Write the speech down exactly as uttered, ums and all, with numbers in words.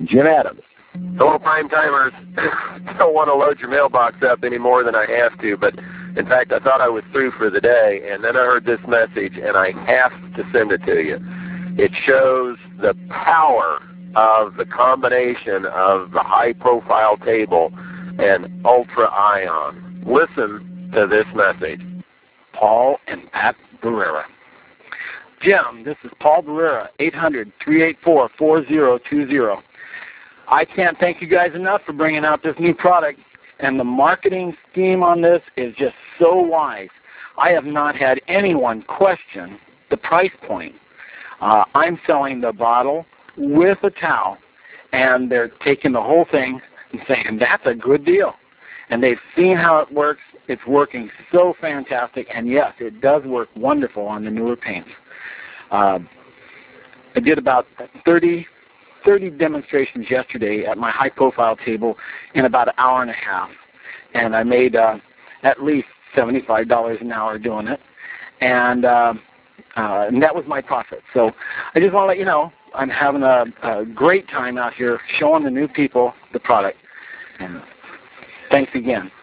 Jim Adams. Hello, Prime Timers. Don't want to load your mailbox up any more than I have to, but in fact, I thought I was through for the day, and then I heard this message, and I have to send it to you. It shows the power of the combination of the high-profile table and Ultra Ion. Listen to this message. Paul and Pat Barrera. Jim, this is Paul Barrera, eight hundred, three eight four, four zero two zero. I can't thank you guys enough for bringing out this new product, and the marketing scheme on this is just so wise. I have not had anyone question the price point. Uh, I'm selling the bottle with a towel, and they're taking the whole thing and saying, that's a good deal. And they've seen how it works. It's working so fantastic, and yes, it does work wonderful on the newer paints. Uh, I did about thirty, thirty demonstrations yesterday at my high-profile table in about an hour and a half, and I made uh, at least seventy-five dollars an hour doing it, and, uh, uh, and that was my profit. So I just want to let you know I'm having a, a great time out here showing the new people the product. And thanks again.